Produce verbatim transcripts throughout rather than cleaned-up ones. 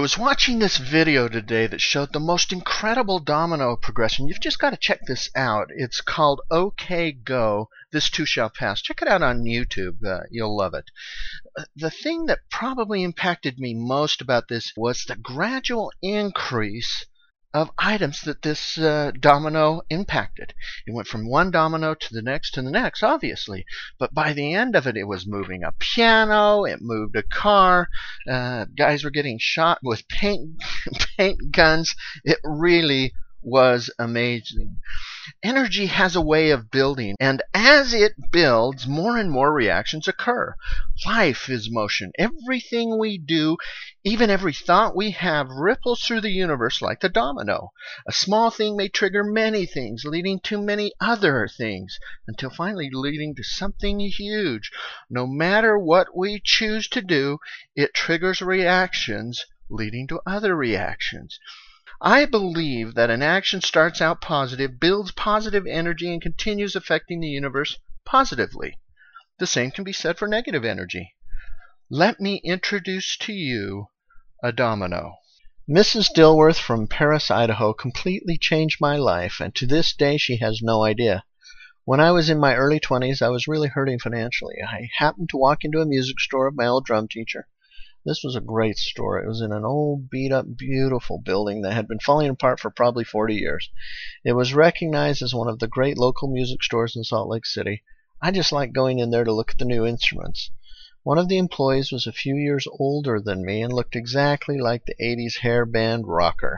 was watching this video today that showed the most incredible domino progression. You've just got to check this out. It's called OK Go, This Too Shall Pass. Check it out on YouTube. Uh, you'll love it. The thing that probably impacted me most about this was the gradual increase of items that this uh, domino impacted. It went from one domino to the next to the next, obviously. But by the end of it, it was moving a piano, it moved a car, uh, guys were getting shot with paint, paint guns. It really was amazing. Energy has a way of building, and as it builds, more and more reactions occur. Life is motion. Everything we do, even every thought we have, ripples through the universe like the domino. A small thing may trigger many things, leading to many other things, until finally leading to something huge. No matter what we choose to do, it triggers reactions, leading to other reactions. I believe that an action starts out positive, builds positive energy, and continues affecting the universe positively. The same can be said for negative energy. Let me introduce to you a domino. Missus Dilworth from Paris, Idaho completely changed my life, and to this day she has no idea. When I was in my early twenties, I was really hurting financially. I happened to walk into a music store of my old drum teacher. This was a great store. It was in an old, beat-up, beautiful building that had been falling apart for probably forty years. It was recognized as one of the great local music stores in Salt Lake City. I just liked going in there to look at the new instruments. One of the employees was a few years older than me and looked exactly like the eighties hair band rocker.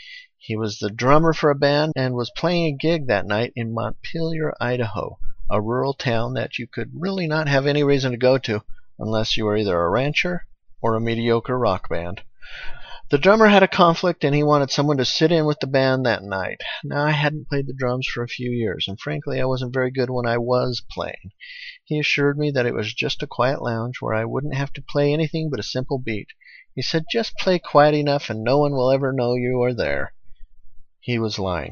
He was the drummer for a band and was playing a gig that night in Montpelier, Idaho, a rural town that you could really not have any reason to go to unless you were either a rancher or a mediocre rock band. The drummer had a conflict and he wanted someone to sit in with the band that night. Now, I hadn't played the drums for a few years, and frankly I wasn't very good when I was playing. He assured me that it was just a quiet lounge where I wouldn't have to play anything but a simple beat. He said, just play quiet enough and no one will ever know you are there. He was lying.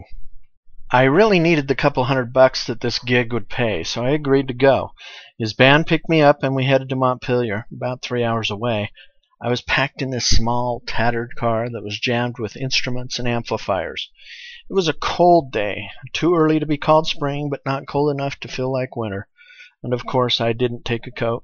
I really needed the couple hundred bucks that this gig would pay, so I agreed to go. His band picked me up and we headed to Montpelier, about three hours away. I was packed in this small, tattered car that was jammed with instruments and amplifiers. It was a cold day, too early to be called spring, but not cold enough to feel like winter. And of course I didn't take a coat.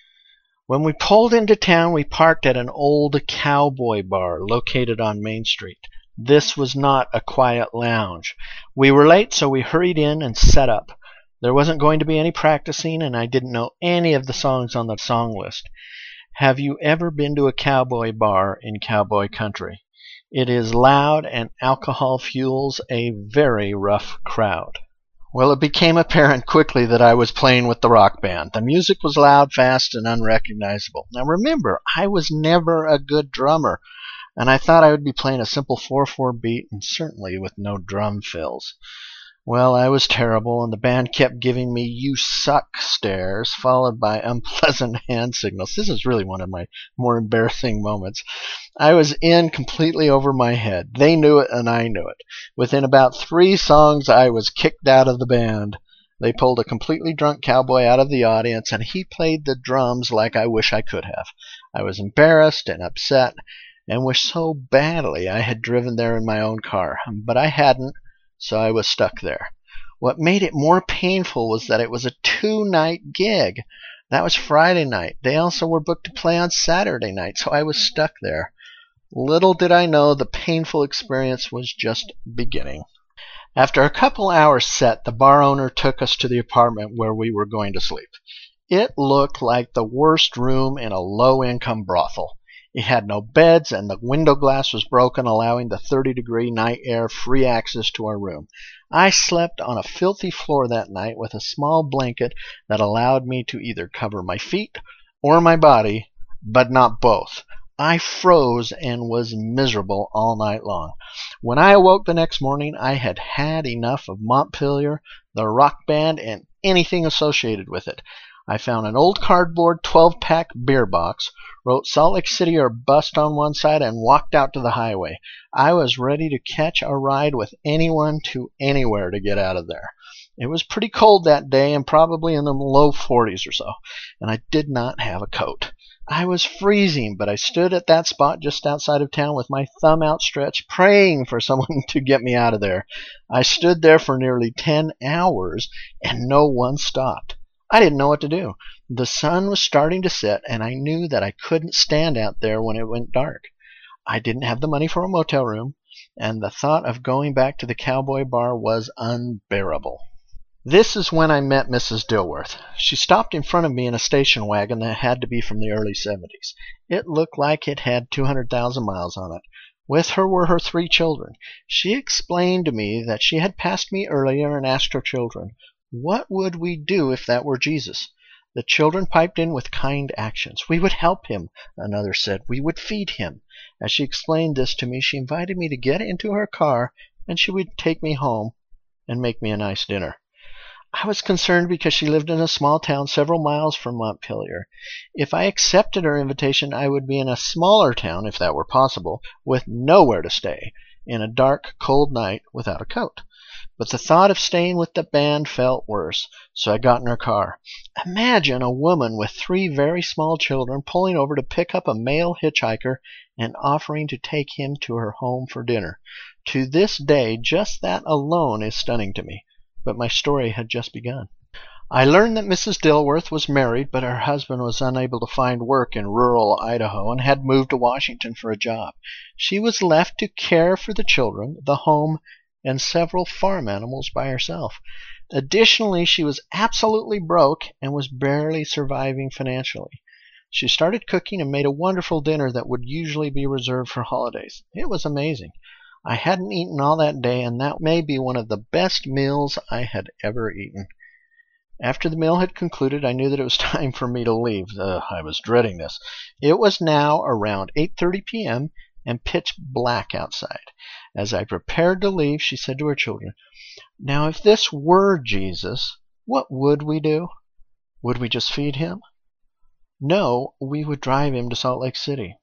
When we pulled into town, we parked at an old cowboy bar located on Main Street. This was not a quiet lounge. We were late, so we hurried in and set up. There wasn't going to be any practicing, and I didn't know any of the songs on the song list. Have you ever been to a cowboy bar in cowboy country? It is loud, and alcohol fuels a very rough crowd. Well, it became apparent quickly that I was playing with the rock band. The music was loud, fast, and unrecognizable. Now remember, I was never a good drummer, and I thought I would be playing a simple four four beat and certainly with no drum fills. Well, I was terrible, and the band kept giving me "you suck" stares, followed by unpleasant hand signals. This is really one of my more embarrassing moments. I was in completely over my head. They knew it, and I knew it. Within about three songs, I was kicked out of the band. They pulled a completely drunk cowboy out of the audience, and he played the drums like I wish I could have. I was embarrassed and upset, and wished so badly I had driven there in my own car. But I hadn't. So I was stuck there. What made it more painful was that it was a two-night gig. That was Friday night. They also were booked to play on Saturday night, so I was stuck there. Little did I know the painful experience was just beginning. After a couple hours set, the bar owner took us to the apartment where we were going to sleep. It looked like the worst room in a low-income brothel. It had no beds, and the window glass was broken, allowing the thirty-degree night air free access to our room. I slept on a filthy floor that night with a small blanket that allowed me to either cover my feet or my body, but not both. I froze and was miserable all night long. When I awoke the next morning, I had had enough of Montpelier, the rock band, and anything associated with it. I found an old cardboard twelve-pack beer box, wrote Salt Lake City or bust on one side, and walked out to the highway. I was ready to catch a ride with anyone to anywhere to get out of there. It was pretty cold that day, and probably in the low forties or so, and I did not have a coat. I was freezing, but I stood at that spot just outside of town with my thumb outstretched, praying for someone to get me out of there. I stood there for nearly ten hours, and no one stopped. I didn't know what to do. The sun was starting to set, and I knew that I couldn't stand out there when it went dark. I didn't have the money for a motel room, and the thought of going back to the Cowboy Bar was unbearable. This is when I met Missus Dilworth. She stopped in front of me in a station wagon that had to be from the early seventies. It looked like it had two hundred thousand miles on it. With her were her three children. She explained to me that she had passed me earlier and asked her children, what would we do if that were Jesus? The children piped in with kind actions. We would help him, another said. We would feed him. As she explained this to me, she invited me to get into her car, and she would take me home and make me a nice dinner. I was concerned because she lived in a small town several miles from Montpelier. If I accepted her invitation, I would be in a smaller town, if that were possible, with nowhere to stay, in a dark, cold night without a coat. But the thought of staying with the band felt worse, so I got in her car. Imagine a woman with three very small children pulling over to pick up a male hitchhiker and offering to take him to her home for dinner. To this day, just that alone is stunning to me. But my story had just begun. I learned that Missus Dilworth was married, but her husband was unable to find work in rural Idaho and had moved to Washington for a job. She was left to care for the children, the home, and several farm animals by herself. Additionally, she was absolutely broke and was barely surviving financially. She started cooking and made a wonderful dinner that would usually be reserved for holidays. It was amazing. I hadn't eaten all that day, and that may be one of the best meals I had ever eaten. After the meal had concluded, I knew that it was time for me to leave. Ugh, I was dreading this. It was now around eight thirty p m and pitch black outside. As I prepared to leave, she said to her children, "Now, if this were Jesus, what would we do? Would we just feed him? No, we would drive him to Salt Lake City."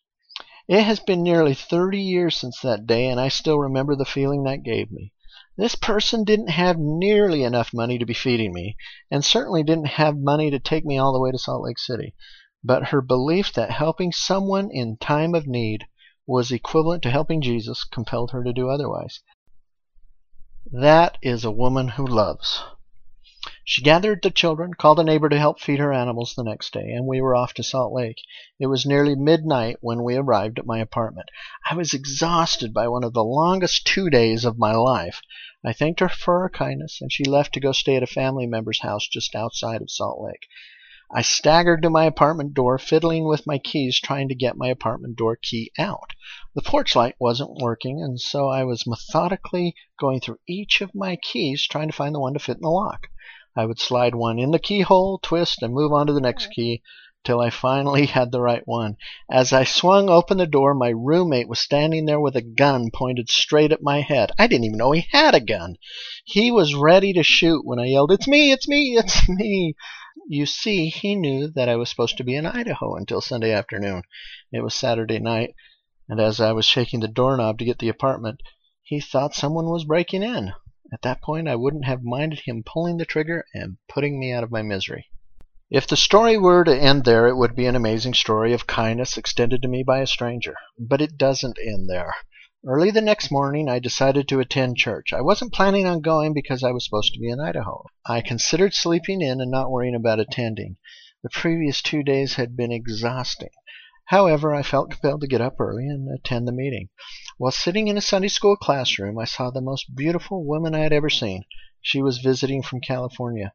It has been nearly thirty years since that day, and I still remember the feeling that gave me. This person didn't have nearly enough money to be feeding me, and certainly didn't have money to take me all the way to Salt Lake City. But her belief that helping someone in time of need was equivalent to helping Jesus compelled her to do otherwise. That is a woman who loves. She gathered the children, called a neighbor to help feed her animals the next day, and we were off to Salt Lake. It was nearly midnight when we arrived at my apartment. I was exhausted by one of the longest two days of my life. I thanked her for her kindness, and she left to go stay at a family member's house just outside of Salt Lake. I staggered to my apartment door, fiddling with my keys, trying to get my apartment door key out. The porch light wasn't working, and so I was methodically going through each of my keys, trying to find the one to fit in the lock. I would slide one in the keyhole, twist, and move on to the next key, till I finally had the right one. As I swung open the door, my roommate was standing there with a gun pointed straight at my head. I didn't even know he had a gun. He was ready to shoot when I yelled, "It's me! It's me! It's me!" You see, he knew that I was supposed to be in Idaho until Sunday afternoon. It was Saturday night, and as I was shaking the doorknob to get the apartment, he thought someone was breaking in. At that point, I wouldn't have minded him pulling the trigger and putting me out of my misery. If the story were to end there, it would be an amazing story of kindness extended to me by a stranger. But it doesn't end there. Early the next morning, I decided to attend church. I wasn't planning on going because I was supposed to be in Idaho. I considered sleeping in and not worrying about attending. The previous two days had been exhausting. However, I felt compelled to get up early and attend the meeting. While sitting in a Sunday school classroom, I saw the most beautiful woman I had ever seen. She was visiting from California.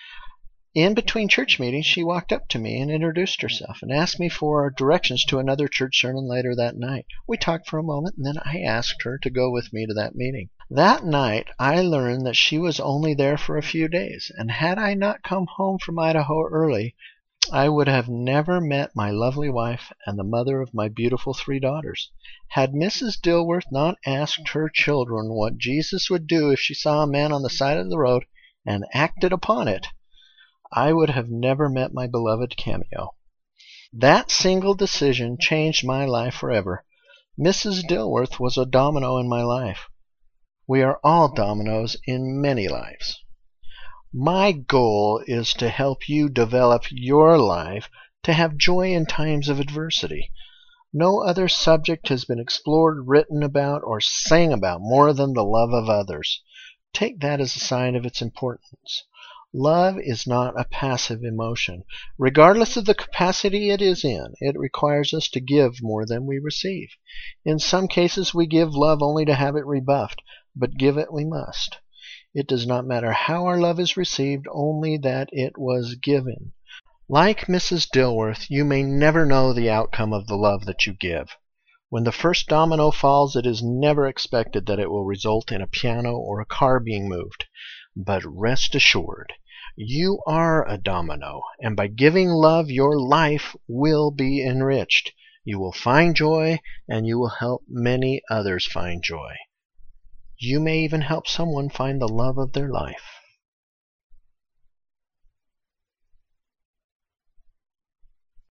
In between church meetings, she walked up to me and introduced herself and asked me for directions to another church sermon later that night. We talked for a moment, and then I asked her to go with me to that meeting. That night, I learned that she was only there for a few days, and had I not come home from Idaho early, I would have never met my lovely wife and the mother of my beautiful three daughters. Had Missus Dilworth not asked her children what Jesus would do if she saw a man on the side of the road and acted upon it, I would have never met my beloved Cameo. That single decision changed my life forever. Missus Dilworth was a domino in my life. We are all dominoes in many lives. My goal is to help you develop your life to have joy in times of adversity. No other subject has been explored, written about, or sang about more than the love of others. Take that as a sign of its importance. Love is not a passive emotion. Regardless of the capacity it is in, it requires us to give more than we receive. In some cases we give love only to have it rebuffed, but give it we must. It does not matter how our love is received, only that it was given. Like Missus Dilworth, you may never know the outcome of the love that you give. When the first domino falls, it is never expected that it will result in a piano or a car being moved. But rest assured, you are a domino, and by giving love, your life will be enriched. You will find joy, and you will help many others find joy. You may even help someone find the love of their life.